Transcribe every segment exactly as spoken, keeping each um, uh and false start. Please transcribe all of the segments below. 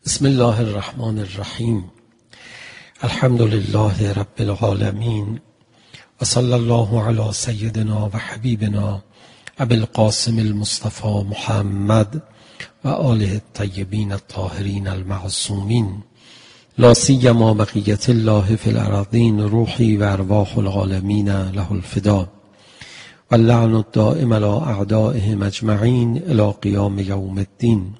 بسم الله الرحمن الرحیم. الحمد لله رب العالمین و صلی الله علی سیدنا و حبیبنا ابی القاسم المصطفى محمد و آله الطیبین الطاهرین المعصومین، لا سیما بقیة الله فی الارضین، روحی و ارواح العالمین له الفدا و اللعن الدائم علی اعدائهم اجمعین الی قیام یوم الدین.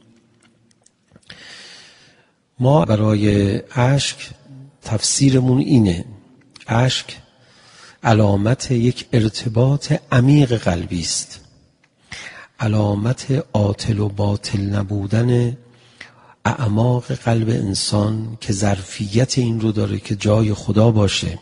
ما برای اشک تفسیرمون اینه: اشک علامت یک ارتباط عمیق قلبی است، علامت عاطل و باطل نبودن اعماق قلب انسان که ظرفیت این رو داره که جای خدا باشه.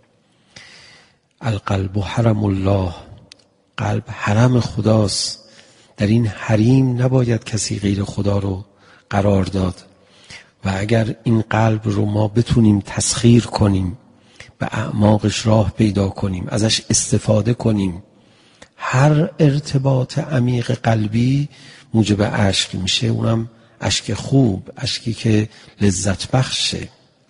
القلب حرم الله، قلب حرم خداست، در این حریم نباید کسی غیر خدا رو قرار داد. و اگر این قلب رو ما بتونیم تسخیر کنیم، به اعماقش راه پیدا کنیم، ازش استفاده کنیم، هر ارتباط عمیق قلبی موجب اشک میشه، اونم اشک خوب، اشکی که لذت بخشه.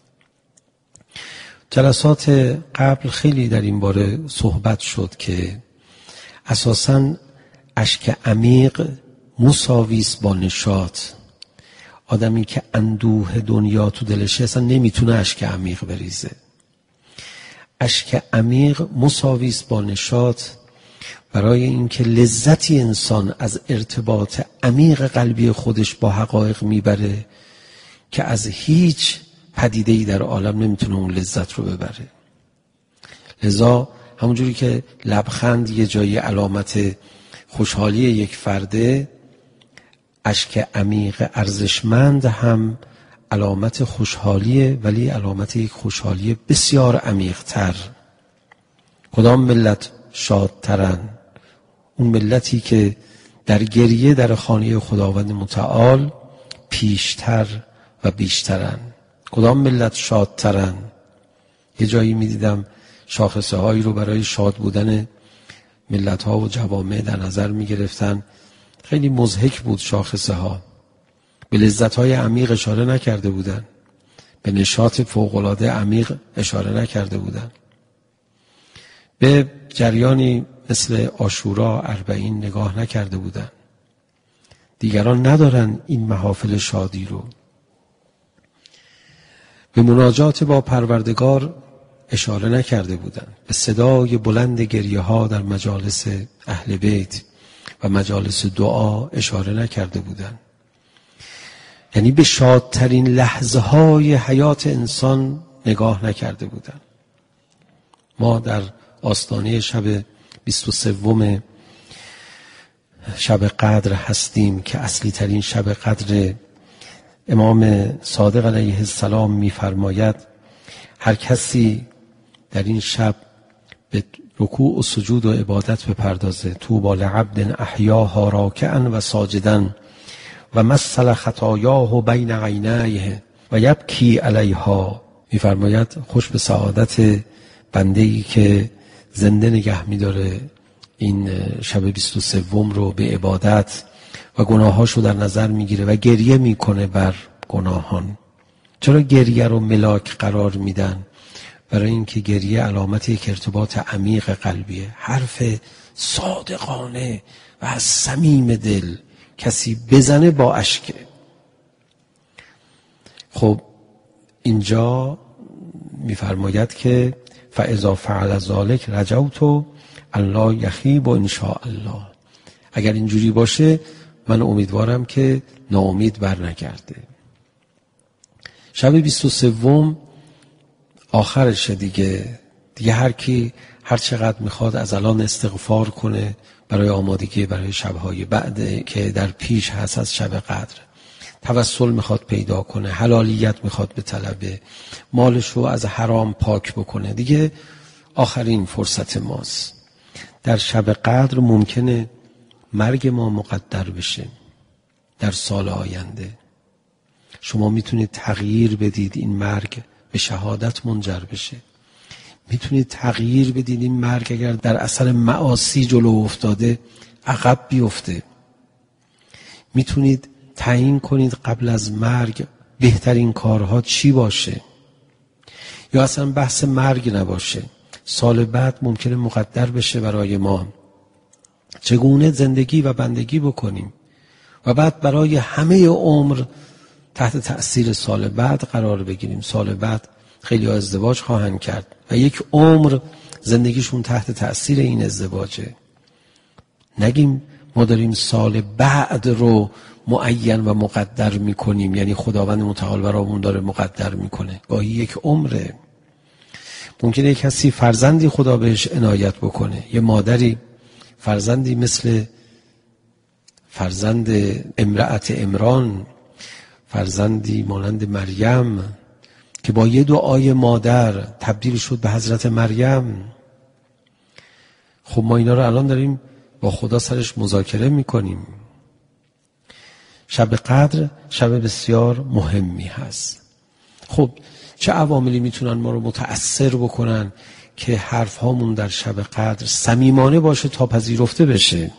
جلسات قبل خیلی در این باره صحبت شد که اساساً اشک عمیق مساویست با نشاط. آدمی که اندوه دنیا تو دلشه اصلا نمیتونه اشک عمیق بریزه. اشک عمیق مساویست با نشاط، برای اینکه لذتی انسان از ارتباط عمیق قلبی خودش با حقایق میبره که از هیچ پدیده‌ای در عالم نمیتونه اون لذت رو ببره. لذا همونجوری که لبخند یه جایی علامت خوشحالی یک فرده، اشک عمیق ارزشمند هم علامت خوشحالیه، ولی علامت یک خوشحالی بسیار عمیق تر. کدام ملت شادترن؟ اون ملتی که در گریه در خانه خداوند متعال پیشتر و بیشترن. کدام ملت شادترن؟ یه جایی می دیدم شاخصه هایی رو برای شاد بودن ملت ها و جوامع در نظر می گرفتن. خیلی مضحک بود شاخصه ها، به لذت های عمیق اشاره نکرده بودن، به نشاط فوق‌العاده عمیق اشاره نکرده بودن، به جریانی مثل عاشورا اربعین نگاه نکرده بودن. دیگران ندارن این محافل شادی رو. به مناجات با پروردگار اشاره نکرده بودن، به صدای بلند گریه ها در مجالس اهل بیت و مجالس دعا اشاره نکرده بودن. یعنی به شادترین لحظه های حیات انسان نگاه نکرده بودن. ما در آستانه شب بیست و سوم شب قدر هستیم که اصلی ترین شب قدر. امام صادق علیه السلام می‌فرماید هر کسی در این شب به رکوع و سجود و عبادت بپردازه، طوبی لعبد احیاها راکعا و ساجدا و مثل خطایاه بین عینیه و یبکی علیها. می‌فرماید خوش به سعادت بنده‌ای که زنده نگه می‌داره این شب بیست و سوم رو به عبادت و گناهاشو در نظر میگیره و گریه میکنه بر گناهان. چرا گریه رو ملاک قرار میدن؟ برای اینکه گریه علامت یک ارتباط عمیق قلبیه، حرف صادقانه و از صمیم دل کسی بزنه با اشکه. خب اینجا میفرماید که فاذا فعل ذلک رجوت الله یخیب ان شاء الله. اگر اینجوری باشه من امیدوارم که ناامید بر نگرده. شب بیست و سوم آخرشه دیگه. دیگه هر کی هر چقدر میخواد از الان استغفار کنه برای آمادگی برای شبهای بعد که در پیش هست از شب قدر. توسل میخواد پیدا کنه، حلالیت میخواد به طلبه، مالش رو از حرام پاک بکنه. دیگه آخرین فرصت ماست. در شب قدر ممکنه مرگ ما مقدر بشه در سال آینده. شما میتونید تغییر بدید این مرگ به شهادت منجر بشه. میتونید تغییر بدید این مرگ اگر در اثر معاصی جلو افتاده عقب بیفته. میتونید تعیین کنید قبل از مرگ بهترین کارها چی باشه، یا اصلا بحث مرگ نباشه، سال بعد ممکنه مقدر بشه برای ما چگونه زندگی و بندگی بکنیم و بعد برای همه عمر تحت تأثیر سال بعد قرار بگیریم. سال بعد خیلی ها ازدواج خواهند کرد و یک عمر زندگیشون تحت تأثیر این ازدواجه. نگیم ما داریم سال بعد رو معین و مقدر میکنیم، یعنی خداوند متعال برامون داره مقدر میکنه. گاهی یک عمره. ممکنه یک کسی فرزندی خدا بهش عنایت بکنه، یه مادری فرزندی مثل فرزند امرأت عمران، فرزندی مانند مریم که با یه دعای مادر تبدیل شد به حضرت مریم. خب ما اینا رو الان داریم با خدا سرش مذاکره میکنیم. شب قدر شب بسیار مهمی هست. خب چه عواملی میتونن ما رو متأثر بکنن که حرف هامون در شب قدر صمیمانه باشه تا پذیرفته بشه؟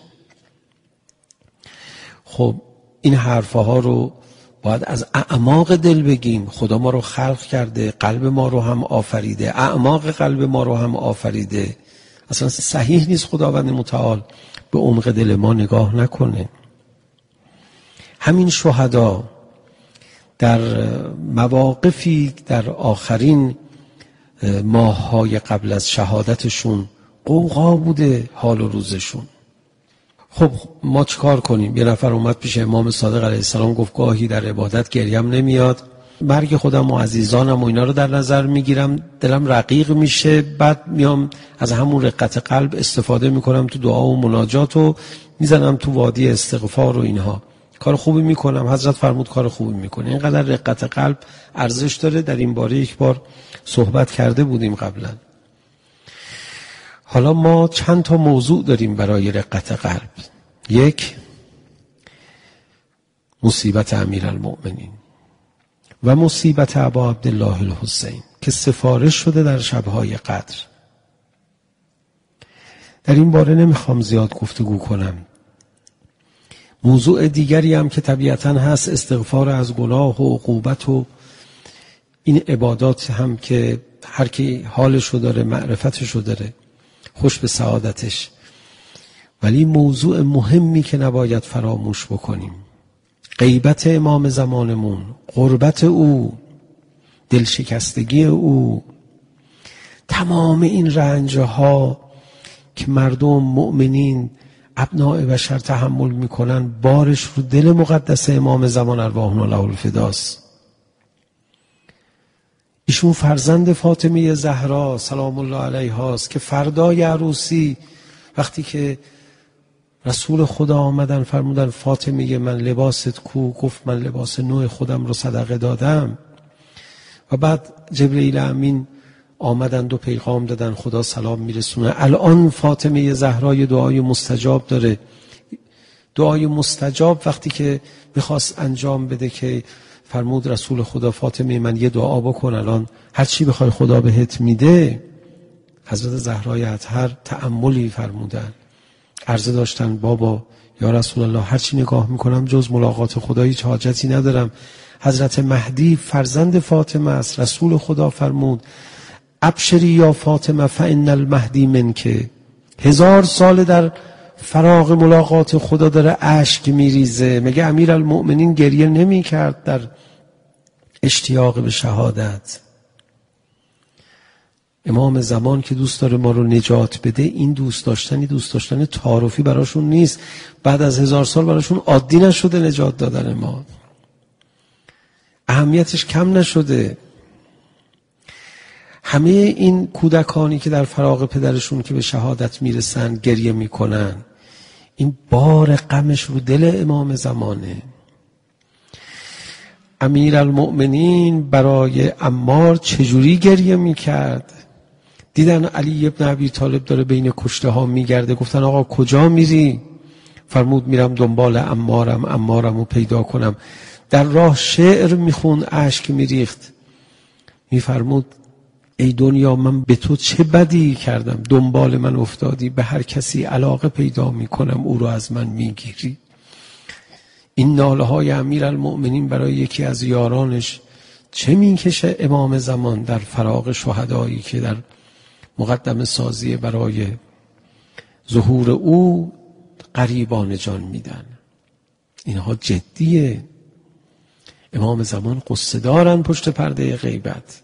خب این حرف ها رو باید از اعماق دل بگیم. خدا ما رو خلق کرده، قلب ما رو هم آفریده، اعماق قلب ما رو هم آفریده. اصلا صحیح نیست خداوند متعال به عمق دل ما نگاه نکنه. همین شهدا در مواقفی در آخرین ماه‌های قبل از شهادتشون قوقا بوده حال و روزشون. خب ما چیکار کنیم؟ یه نفر اومد پیش امام صادق علیه السلام گفت گاهی در عبادت گریم نمیاد، مرگ خودم و عزیزانم و اینا رو در نظر میگیرم، دلم رقیق میشه، بعد میام از همون رقت قلب استفاده میکنم تو دعا و مناجات و میزنم تو وادی استغفار و اینها. کار خوبی میکنم. حضرت فرمود کار خوبی میکنه. اینقدر رقت قلب ارزش داره. در این باره یک بار صحبت کرده بودیم قبلا. حالا ما چند تا موضوع داریم برای رقت قلب. یک، مصیبت امیرالمؤمنین و مصیبت ابا عبدالله الحسین که سفارش شده در شبهای قدر. در این باره نمیخوام زیاد گفتگو کنم. موضوع دیگری هم که طبیعتاً هست استغفار از گناه و عقوبت و این عبادات هم که هر کی حالشو داره معرفتشو داره خوش به سعادتش. ولی موضوع مهمی که نباید فراموش بکنیم، غیبت امام زمانمون، غربت او، دلشکستگی او، تمام این رنجها که مردم مؤمنین ابناء بشر تحمل میکنن بارش رو دل مقدس امام زمان ارواحنا له الفداست. ایشون فرزند فاطمه زهرا سلام الله علیها است که فردای عروسی وقتی که رسول خدا آمدن فرمودن فاطمه من لباست کو؟ گفت من لباس نو خودم رو صدقه دادم. و بعد جبرئیل امین آمدن دو پیغام دادن خدا سلام میرسونه. الان فاطمه زهرا دعای مستجاب داره. دعای مستجاب وقتی که میخواست انجام بده که فرمود رسول خدا فاطمه من یه دعا بکن، الان هر چی بخوای خدا بهت میده. حضرت زهرای اطهر تأملی فرمودن، عرضه داشتن بابا یا رسول الله هر چی نگاه میکنم جز ملاقات خدا هیچ حاجتی ندارم. حضرت مهدی فرزند فاطمه است. رسول خدا فرمود ابشری یا فاطمه فان المهدی منک. هزار سال در فراغ ملاقات خدا داره اشک میریزه. مگه امیرالمؤمنین گریه نمی کرد در اشتیاق به شهادت؟ امام زمان که دوست داره ما رو نجات بده، این دوست داشتنی دوست داشتن تعارفی براشون نیست. بعد از هزار سال براشون عادی نشده نجات دادن ما، اهمیتش کم نشده. همه این کودکانی که در فراغ پدرشون که به شهادت میرسن گریه میکنن، این بار غمش رو دل امام زمانه. امیرالمؤمنین برای عمار چجوری گریه میکرد؟ دیدن علی ابن ابی طالب داره بین کشته ها میگرده، گفتن آقا کجا میری؟ فرمود میرم دنبال عمارم، عمارم رو پیدا کنم. در راه شعر میخون، اشک میریخت، میفرمود ای دنیا من به تو چه بدی کردم دنبال من افتادی، به هر کسی علاقه پیدا میکنم او رو از من میگیری. این ناله های امیرالمؤمنین برای یکی از یارانش چه میکشه امام زمان در فراق شهدایی که در مقدمه سازی برای ظهور او قریبان جان میدن. اینها جدیه. امام زمان قصه دارن پشت پرده غیبت.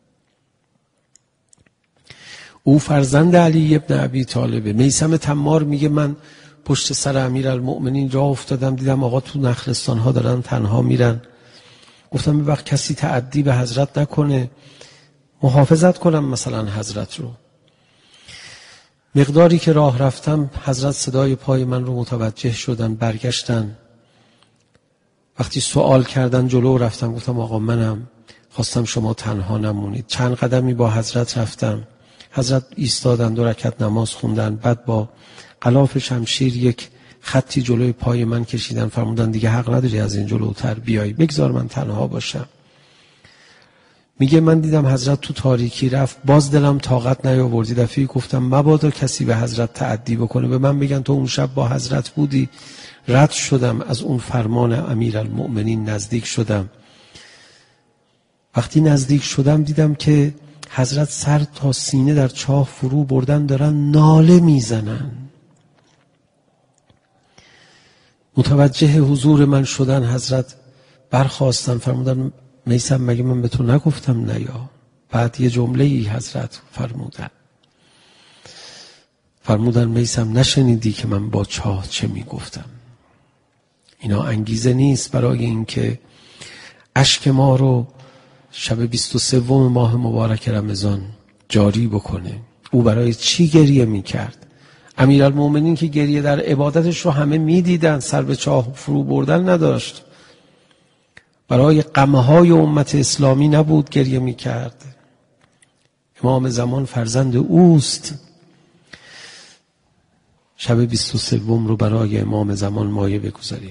او فرزند علی ابن ابی طالبه. میثم تمار میگه من پشت سر امیرالمؤمنین راه افتادم، دیدم آقا تو نخلستان ها دارن تنها میرن. گفتم به وقت کسی تعدی به حضرت نکنه، محافظت کنم مثلا حضرت رو. مقداری که راه رفتم حضرت صدای پای من رو متوجه شدن، برگشتن. وقتی سوال کردن جلو رفتم، گفتم آقا منم، خواستم شما تنها نمونید. چند قدمی با حضرت رفتم، حضرت ایستادن، دو رکعت نماز خوندن، بعد با غلاف شمشیر یک خطی جلوی پای من کشیدن، فرمودن دیگه حق نداری از این جلوتر بیای، بگذار من تنها باشم. میگه من دیدم حضرت تو تاریکی رفت، باز دلم طاقت نیاوردی. دفعه گفتم مبادا کسی به حضرت تعدی بکنه، به من بگن تو اون شب با حضرت بودی. رد شدم از اون فرمان امیرالمؤمنین، نزدیک شدم. وقتی نزدیک شدم دیدم که حضرت سر تا سینه در چاه فرو بردن، دارن ناله میزنن. متوجه حضور من شدن، حضرت برخواستن، فرمودن میثم مگه من به تو نگفتم نیا؟ بعد یه جمله ای حضرت فرمودن فرمودن میثم نشنیدی که من با چاه چه میگفتم؟ اینا انگیزه نیست برای اینکه اشک ما رو شب بیست و سوم ماه مبارک رمضان جاری بکنه. او برای چی گریه میکرد؟ امیرالمؤمنین که گریه در عبادتش رو همه میدیدن، سر به چاه فرو بردن نداشت. برای غمهای امت اسلامی نبود گریه میکرد. امام زمان فرزند اوست. شب بیست و سوم رو برای امام زمان مایه بگذاریم،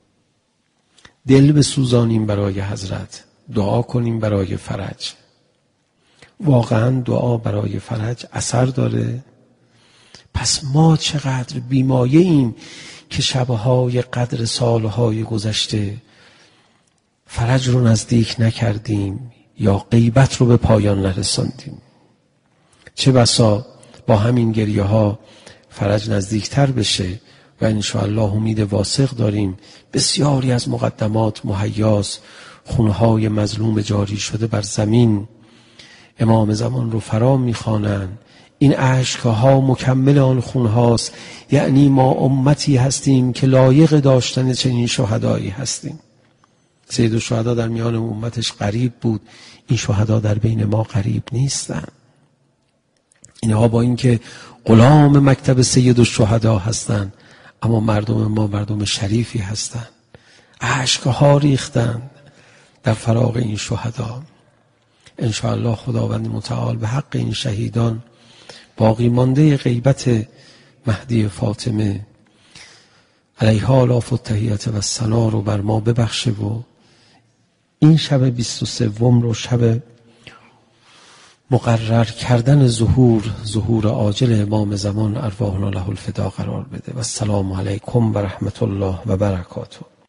دل بسوزانیم برای حضرت، دعا کنیم برای فرج. واقعا دعا برای فرج اثر داره. پس ما چقدر بیمایه ایم که شبهای قدر سالهای گذشته فرج رو نزدیک نکردیم یا غیبت رو به پایان نرساندیم. چه بسا با همین گریه ها فرج نزدیکتر بشه و انشاءالله امید واسق داریم. بسیاری از مقدمات مهیاست، خونهای مظلوم جاری شده بر زمین امام زمان رو فرا میخوانن. این اشکها مکمل آن خونهاست، یعنی ما امتی هستیم که لایق داشتن چنین شهدایی هستیم. سید الشهدا در میان امتش غریب بود، این شهدا در بین ما غریب نیستن. اینها با اینکه غلام مکتب سید الشهدا هستن، اما مردم ما مردم شریفی هستن. اشکها ریختن در فراق این شهدا. انشاءالله خداوند متعال به حق این شهیدان باقی مانده غیبت مهدی فاطمه علیها الاف التحیت و الثنا رو بر ما ببخشه و این شب بیست و سوم رو شب مقرر کردن ظهور ظهور عاجل امام زمان ارواحنا له الفدا قرار بده. و السلام علیکم و رحمت الله و برکاته.